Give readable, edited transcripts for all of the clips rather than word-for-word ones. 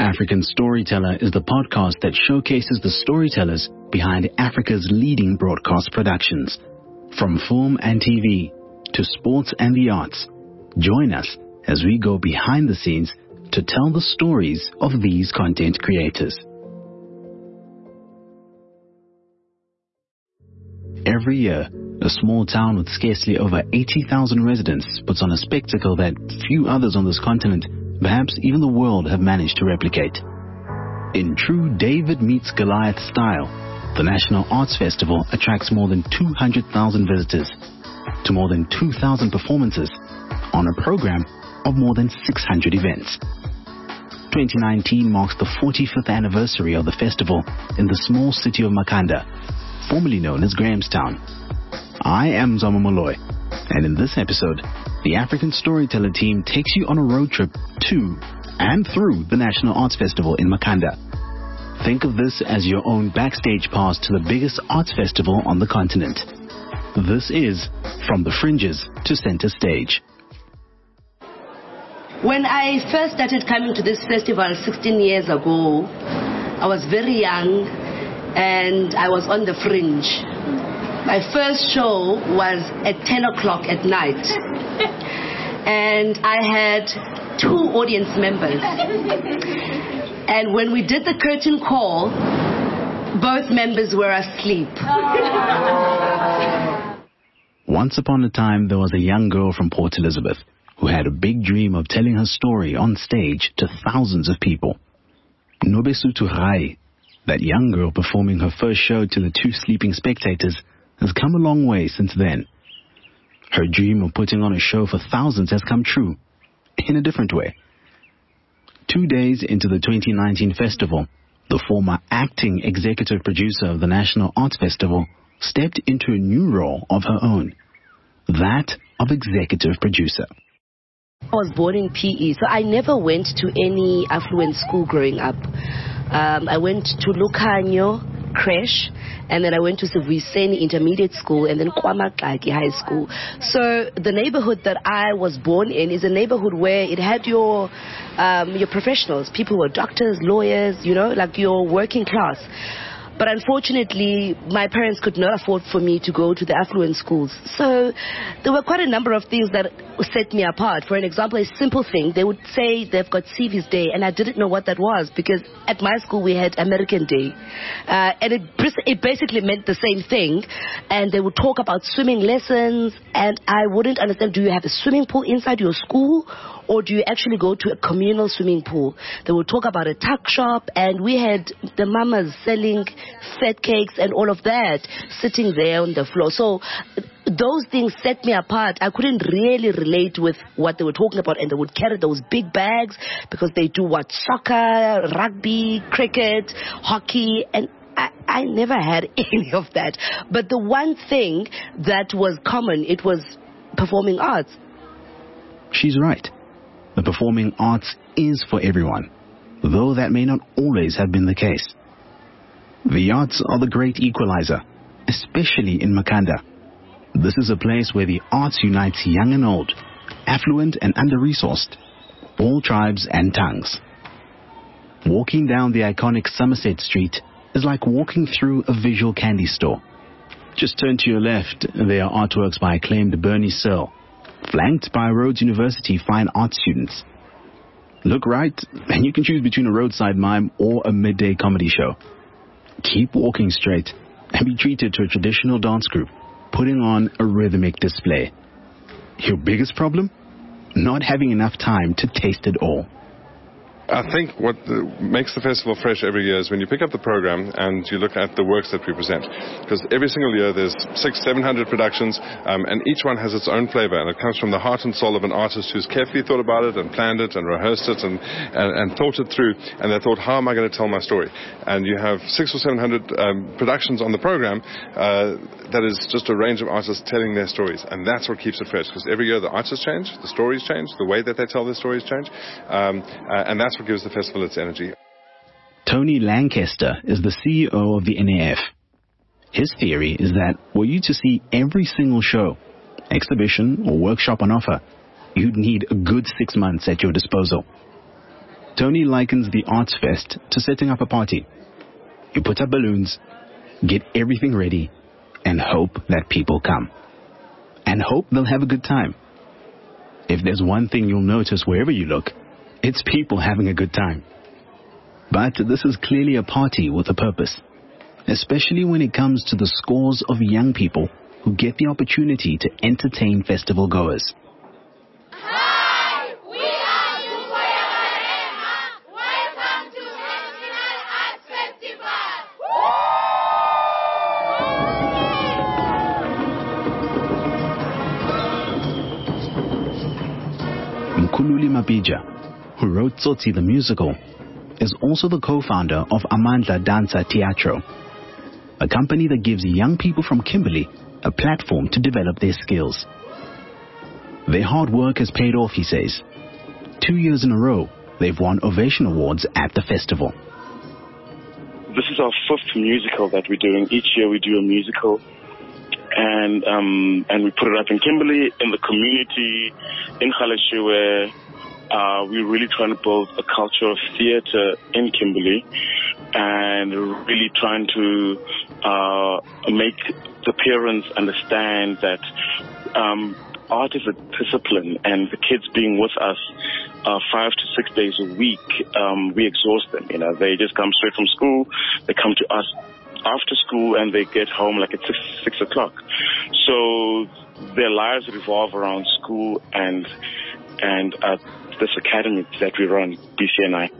African Storyteller is the podcast that showcases the storytellers behind Africa's leading broadcast productions. From film and TV to sports and the arts, join us as we go behind the scenes to tell the stories of these content creators. Every year, a small town with scarcely over 80,000 residents puts on a spectacle that few others on this continent, perhaps even the world, have managed to replicate. In true David meets Goliath style, the National Arts Festival attracts more than 200,000 visitors to more than 2,000 performances on a program of more than 600 events. 2019 marks the 45th anniversary of the festival in the small city of Makhanda, formerly known as Grahamstown. I am Zama Molloy, and in this episode, the African Storyteller team takes you on a road trip to and through the National Arts Festival in Makhanda. Think of this as your own backstage pass to the biggest arts festival on the continent. This is From the Fringes to Center Stage. When I first started coming to this festival 16 years ago, I was very young and I was on the fringe. My first show was at 10 o'clock at night. And I had 2 audience members. And when we did the curtain call, both members were asleep. Once upon a time, there was a young girl from Port Elizabeth who had a big dream of telling her story on stage to thousands of people. Nobesuthu Rai, that young girl performing her first show to the 2 sleeping spectators, has come a long way since then. Her dream of putting on a show for thousands has come true, in a different way. 2 days into the 2019 festival, the former acting executive producer of the National Arts Festival stepped into a new role of her own, that of executive producer. I was born in PE, so I never went to any affluent school growing up. I went to Lucanyo Creche, and then I went to Sivuiseni Intermediate School, and then Kwamakaki High School. So the neighborhood that I was born in is a neighborhood where it had your professionals. People who were doctors, lawyers, like your working class. But unfortunately, my parents could not afford for me to go to the affluent schools. So there were quite a number of things that set me apart. For an example, a simple thing, they would say they've got CV's Day, and I didn't know what that was because at my school we had American Day. And it basically meant the same thing. And they would talk about swimming lessons, and I wouldn't understand, do you have a swimming pool inside your school? Or do you actually go to a communal swimming pool? They would talk about a tuck shop, and we had the mamas selling fat cakes and all of that sitting there on the floor. So those things set me apart. I couldn't really relate with what they were talking about, and they would carry those big bags because they do soccer, rugby, cricket, hockey, and I never had any of that. But the one thing that was common, it was performing arts. She's right. The performing arts is for everyone, though that may not always have been the case. The arts are the great equalizer, especially in Makhanda. This is a place where the arts unites young and old, affluent and under-resourced, all tribes and tongues. Walking down the iconic Somerset Street is like walking through a visual candy store. Just turn to your left, there are artworks by acclaimed Bernie Searle, flanked by Rhodes University fine art students. Look right, and you can choose between a roadside mime or a midday comedy show. Keep walking straight and be treated to a traditional dance group putting on a rhythmic display. Your biggest problem? Not having enough time to taste it all. I think what makes the festival fresh every year is when you pick up the program and you look at the works that we present. Because every single year there's 600-700 productions, and each one has its own flavor, and it comes from the heart and soul of an artist who's carefully thought about it and planned it and rehearsed it and thought it through, and they thought, how am I going to tell my story? And you have 600 or 700 productions on the program that is just a range of artists telling their stories, and that's what keeps it fresh. Because every year the artists change, the stories change, the way that they tell their stories change, and that's what gives the festival its energy. Tony Lancaster is the CEO of the NAF. His theory is that were you to see every single show, exhibition or workshop on offer, you'd need a good 6 months at your disposal. Tony likens the Arts Fest to setting up a party. You put up balloons, get everything ready, and hope that people come. And hope they'll have a good time. If there's one thing you'll notice wherever you look, it's people having a good time. But this is clearly a party with a purpose, especially when it comes to the scores of young people who get the opportunity to entertain festival goers. Hi, we are Lupoya Marema. Welcome to National Arts Festival. Mkhululi Mapija, who wrote Tsotsi the musical, is also the co-founder of Amandla Danza Teatro, a company that gives young people from Kimberley a platform to develop their skills. Their hard work has paid off, he says. 2 years in a row, they've won Ovation Awards at the festival. This is our 5th musical that we're doing. Each year we do a musical, and we put it up in Kimberley, in the community, in Galeshewe. We're really trying to build a culture of theatre in Kimberley, and really trying to make the parents understand that art is a discipline, and the kids being with us 5 to 6 days a week, we exhaust them. You know, they just come straight from school, they come to us after school, and they get home like at 6 o'clock. So their lives revolve around school and this academy that we run, BCNI.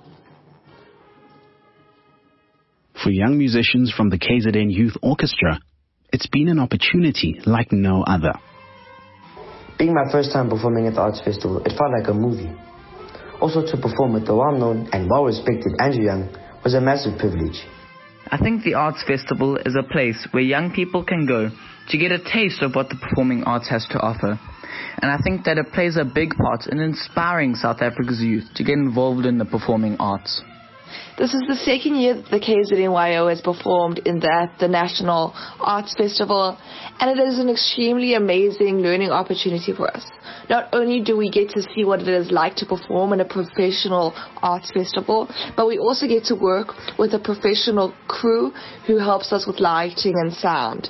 For young musicians from the KZN Youth Orchestra, it's been an opportunity like no other. Being my first time performing at the Arts Festival, it felt like a movie. Also to perform with the well-known and well-respected Andrew Young was a massive privilege. I think the Arts Festival is a place where young people can go to get a taste of what the performing arts has to offer. And I think that it plays a big part in inspiring South Africa's youth to get involved in the performing arts. This is the second year that the KZNYO has performed in the National Arts Festival, and it is an extremely amazing learning opportunity for us. Not only do we get to see what it is like to perform in a professional arts festival, but we also get to work with a professional crew who helps us with lighting and sound.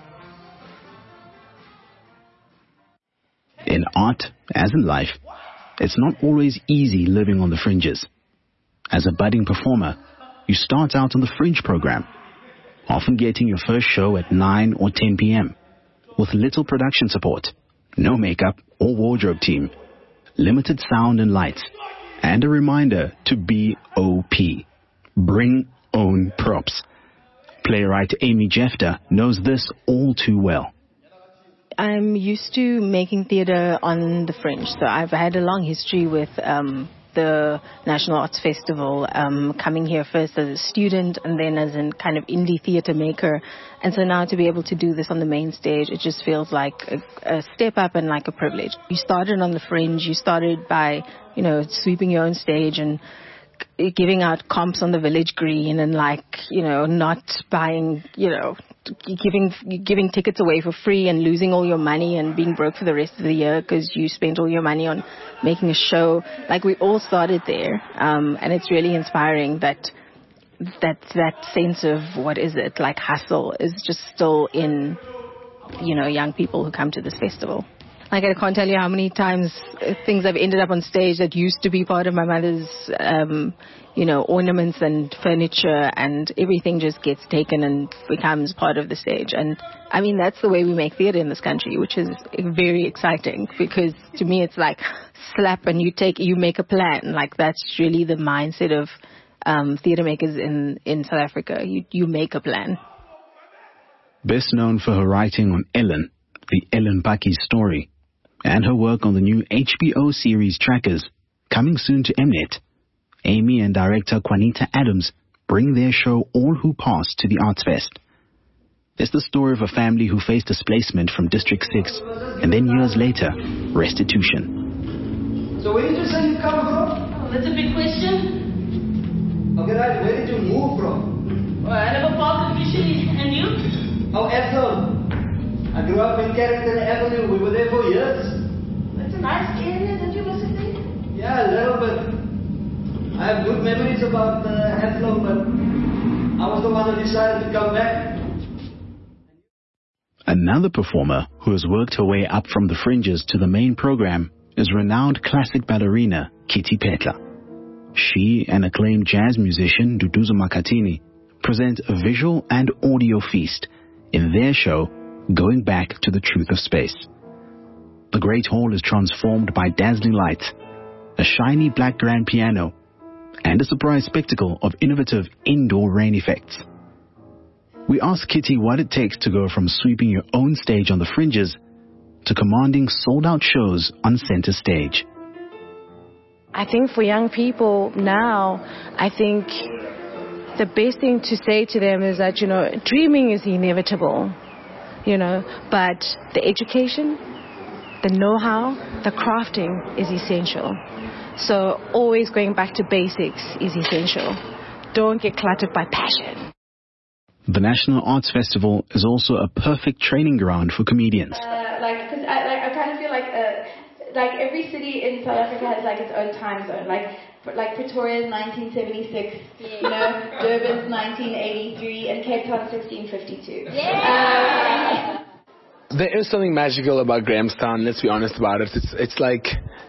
In art, as in life, it's not always easy living on the fringes. As a budding performer, you start out on the fringe program, often getting your first show at 9 or 10 p.m. with little production support, no makeup or wardrobe team, limited sound and lights, and a reminder to be OP. Bring own props. Playwright Amy Jefter knows this all too well. I'm used to making theatre on the fringe, so I've had a long history with the National Arts Festival, coming here first as a student and then as a kind of indie theatre maker. And so now to be able to do this on the main stage, it just feels like a step up and like a privilege. You started on the fringe, you started by, sweeping your own stage and giving out comps on the village green and not buying, giving tickets away for free and losing all your money and being broke for the rest of the year because you spent all your money on making a show. Like, we all started there, and it's really inspiring that sense of hustle is just still in young people who come to this festival. Like, I can't tell you how many times things have ended up on stage that used to be part of my mother's, ornaments and furniture, and everything just gets taken and becomes part of the stage. And I mean, that's the way we make theatre in this country, which is very exciting, because to me it's like slap and you make a plan. Like, that's really the mindset of theatre makers in South Africa. You make a plan. Best known for her writing on Ellen, the Ellen Paki story, and her work on the new HBO series Trackers, coming soon to Mnet, Amy and director Juanita Adams bring their show All Who Pass to the Arts Fest. It's the story of a family who faced displacement from District 6 and then years later, restitution. So where did you say you come from? Oh, that's a big question. Okay, right. Where did you move from? Well, I never parked officially. And you? Oh, Ethel. I grew up in Carrington Avenue. We were there for years. That's a nice area that you visited. Yeah, a little bit. I have good memories about Athlone, but I was the one who decided to come back. Another performer who has worked her way up from the fringes to the main program is renowned classic ballerina Kitty Petla. She and acclaimed jazz musician Duduzo Makhathini present a visual and audio feast in their show Going Back to the Truth of Space. The Great Hall is transformed by dazzling lights, a shiny black grand piano, and a surprise spectacle of innovative indoor rain effects. We ask Kitty what it takes to go from sweeping your own stage on the fringes to commanding sold-out shows on center stage. I think for young people now, I think the best thing to say to them is that, dreaming is inevitable, but the education, the know-how, the crafting is essential. So always going back to basics is essential. Don't get cluttered by passion. The National Arts Festival is also a perfect training ground for comedians. I kind of feel like every city in South Africa has its own time zone. Like Pretoria's 1976, Durban's 1983, and Cape Town's 1652. Yeah. There is something magical about Grahamstown. Let's be honest about it. It's like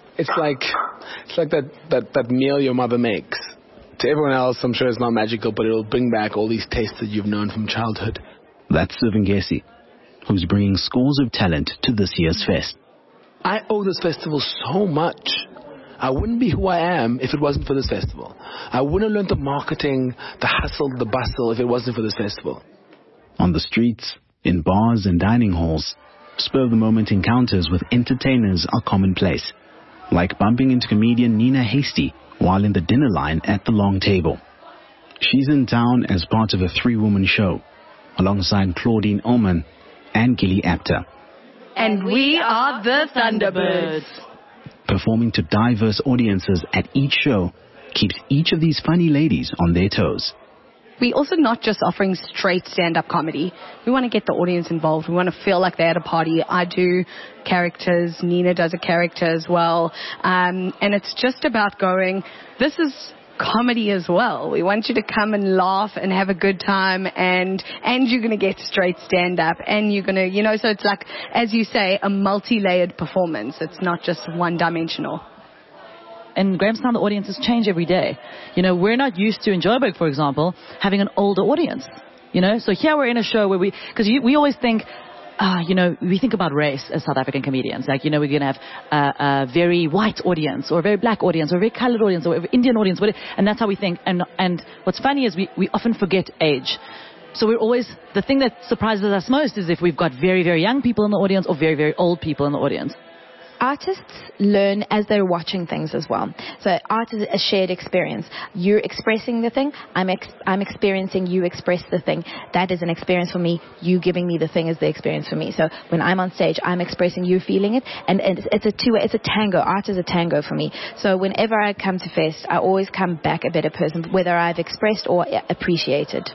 that meal your mother makes. To everyone else, I'm sure it's not magical, but it'll bring back all these tastes that you've known from childhood. That's Sivingesi, who's bringing scores of talent to this year's fest. I owe this festival so much. I wouldn't be who I am if it wasn't for this festival. I wouldn't have learned the marketing, the hustle, the bustle if it wasn't for this festival. On the streets, in bars and dining halls, spur-of-the-moment encounters with entertainers are commonplace, like bumping into comedian Nina Hasty while in the dinner line at the long table. She's in town as part of a 3-woman show, alongside Claudine Ullman and Gilly Apter. And we are the Thunderbirds. Performing to diverse audiences at each show keeps each of these funny ladies on their toes. We're also not just offering straight stand-up comedy. We want to get the audience involved. We want to feel like they're at a party. I do characters. Nina does a character as well. And it's just about going, this is comedy as well. We want you to come and laugh and have a good time, and you're going to get straight stand-up, and you're going to, so it's like, as you say, a multi-layered performance. It's not just one-dimensional. In Grahamstown, the audiences change every day. We're not used to, in Joburg, for example, having an older audience. So here we're in a show where because we always think, we think about race as South African comedians. We're going to have a very white audience, or a very black audience, or a very colored audience, or an Indian audience, and that's how we think. And what's funny is we often forget age. So the thing that surprises us most is if we've got very, very young people in the audience, or very, very old people in the audience. Artists learn as they're watching things as well. So art is a shared experience. You're expressing the thing. I'm experiencing you express the thing. That is an experience for me. You giving me the thing is the experience for me. So when I'm on stage, I'm expressing, you feeling it. And it's a two-way, it's a tango. Art is a tango for me. So whenever I come to Fest, I always come back a better person, whether I've expressed or appreciated.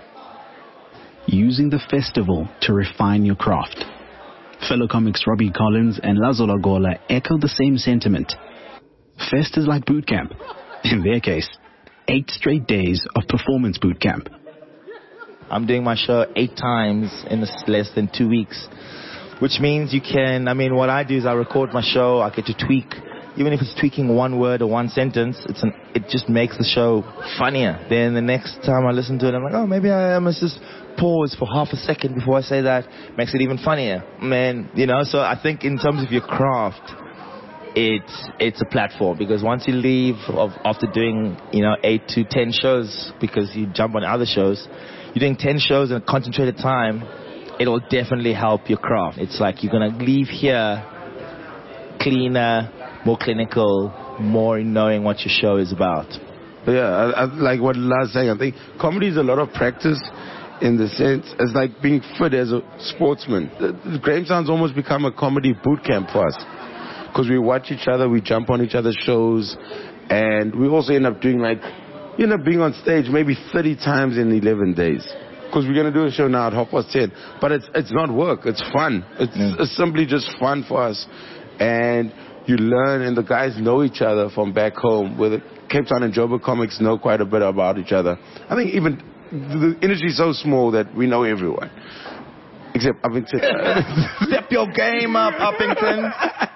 Using the festival to refine your craft. Fellow comics Robbie Collins and Lazola Gola echo the same sentiment. Fest is like boot camp. In their case, 8 straight days of performance boot camp. I'm doing my show 8 times in less than 2 weeks, which means what I do is I record my show, I get to tweak, even if it's tweaking one word or one sentence, it just makes the show funnier. Then the next time I listen to it, I'm like, oh, maybe I must just pause for half a second before I say that. Makes it even funnier. So I think in terms of your craft, it's a platform, because once you leave after doing 8 to 10 shows, because you jump on other shows, you're doing 10 shows in a concentrated time, it'll definitely help your craft. It's like you're gonna leave here cleaner, more clinical, more knowing what your show is about. Yeah, I like what Lars saying. I think comedy is a lot of practice, in the sense it's like being fit as a sportsman. Grahamstown's almost become a comedy boot camp for us, because we watch each other, we jump on each other's shows, and we also end up doing being on stage maybe 30 times in 11 days. Because we're going to do a show now at 10:30, but it's not work, it's fun. It's simply just fun for us, and you learn, and the guys know each other from back home, where Cape Town and Joburg comics know quite a bit about each other. I think even the industry is so small that we know everyone. Except Uppington. Step your game up, Uppington.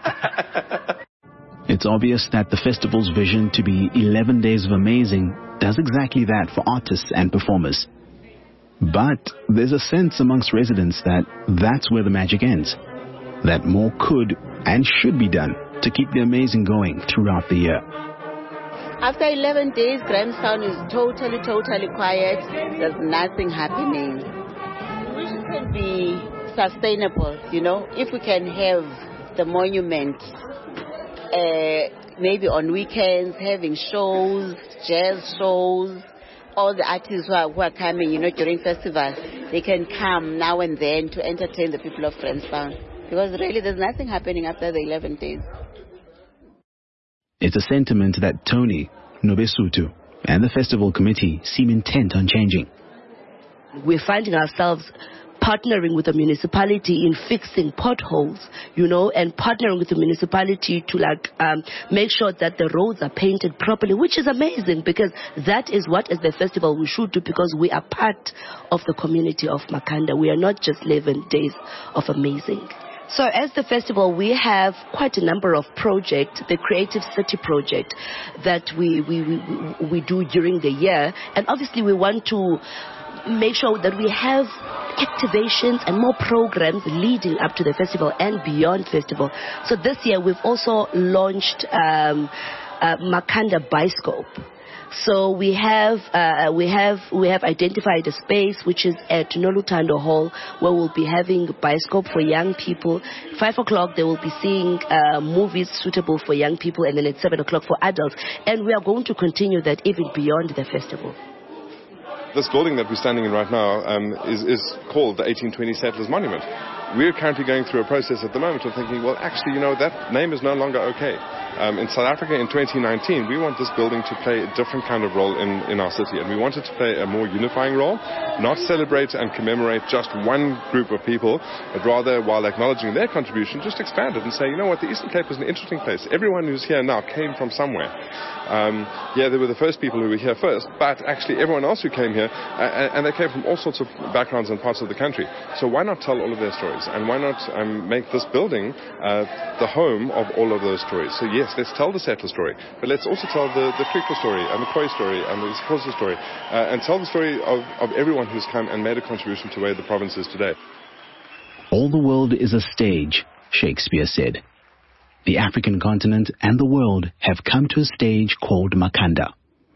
It's obvious that the festival's vision to be 11 days of amazing does exactly that for artists and performers. But there's a sense amongst residents that that's where the magic ends. That more could and should be done to keep the amazing going throughout the year. After 11 days, Grahamstown is totally quiet. There's nothing happening. We should be sustainable, you know. If we can have the monument, maybe on weekends, having shows, jazz shows, all the artists who are coming, you know, during festivals, they can come now and then to entertain the people of Grahamstown. Because really there's nothing happening after the 11 days. It's a sentiment that Tony, Nobesutu, and the festival committee seem intent on changing. We're finding ourselves partnering with the municipality in fixing potholes, you know, and partnering with the municipality to make sure that the roads are painted properly, which is amazing because that is what as the festival we should do, because we are part of the community of Makhanda. We are not just 11 days of amazing. So as the festival, we have quite a number of projects, the Creative City project that we do during the year. And obviously we want to make sure that we have activations and more programs leading up to the festival and beyond festival. So this year we've also launched Makhanda Biscope. So we have identified a space which is at Nolutando Hall where we'll be having Biscope for young people. 5 o'clock they will be seeing movies suitable for young people, and then at 7 o'clock for adults. And we are going to continue that even beyond the festival. This building that we're standing in right now is called the 1820 Settlers Monument. We're currently going through a process at the moment of thinking, well, actually, you know, that name is no longer okay. In South Africa in 2019, we want this building to play a different kind of role in our city, and we want it to play a more unifying role, not celebrate and commemorate just one group of people, but rather, while acknowledging their contribution, just expand it and say, you know what, the Eastern Cape is an interesting place. Everyone who's here now came from somewhere. They were the first people who were here first, but actually everyone else who came here, and they came from all sorts of backgrounds and parts of the country. So why not tell all of their stories? And why not make this building the home of all of those stories? So yes, let's tell the settler story, but let's also tell the Krikwa story and the Khoi story and the Xhosa story, and tell the story of everyone who's come and made a contribution to where the province is today. All the world is a stage, Shakespeare said. The African continent and the world have come to a stage called Makhanda.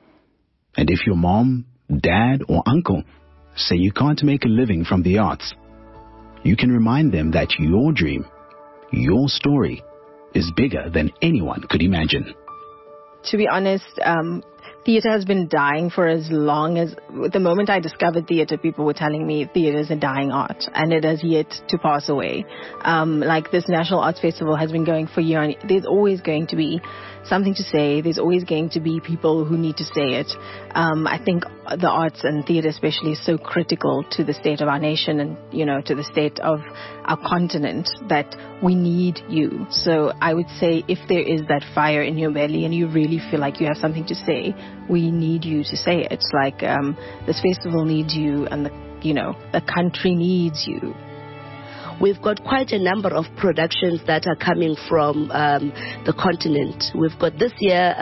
And if your mom, dad, or uncle say you can't make a living from the arts, you can remind them that your dream, your story, is bigger than anyone could imagine. To be honest, theatre has been dying for as long as... The moment I discovered theatre, people were telling me theatre is a dying art, and it has yet to pass away. Like this National Arts Festival has been going for years. There's always going to be something to say. There's always going to be people who need to say it. I think the arts and theatre especially is so critical to the state of our nation and, you know, to the state of our continent that we need you. So I would say if there is that fire in your belly and you really feel like you have something to say, we need you to say it. It's like this festival needs you, and the country needs you. We've got quite a number of productions that are coming from the continent. We've got this year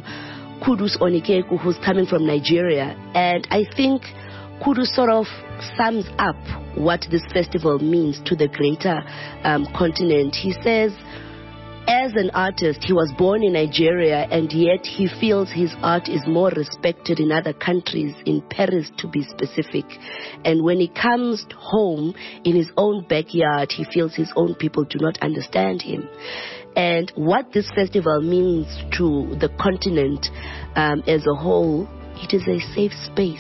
Kudus Onikeku, who's coming from Nigeria, and I think Kudus sort of sums up what this festival means to the greater continent. He says, as an artist, he was born in Nigeria, and yet he feels his art is more respected in other countries, in Paris to be specific. And when he comes home in his own backyard, he feels his own people do not understand him. And what this festival means to the continent as a whole, it is a safe space.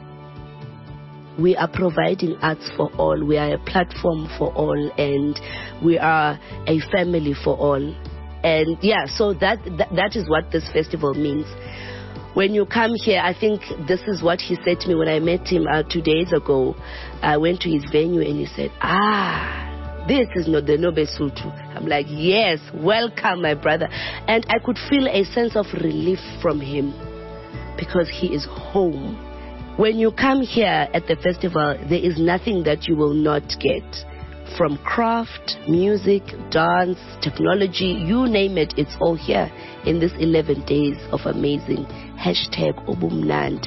We are providing arts for all. We are a platform for all, and we are a family for all. And yeah, so that is what this festival means. When you come here, I think this is what he said to me when I met him 2 days ago. I went to his venue and he said, this is not the Nobe Sutu. I'm like, yes, welcome, my brother. And I could feel a sense of relief from him because he is home. When you come here at the festival, there is nothing that you will not get. From craft, music, dance, technology, you name it, it's all here in this 11 days of amazing #Obumnand.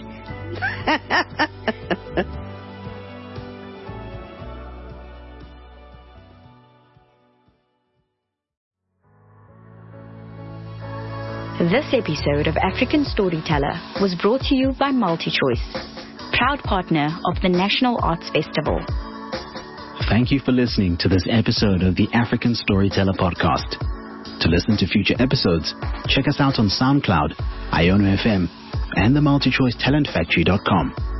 This episode of African Storyteller was brought to you by MultiChoice, proud partner of the National Arts Festival. Thank you for listening to this episode of the African Storyteller podcast. To listen to future episodes, check us out on SoundCloud, Iono FM, and the MultiChoiceTalentFactory.com.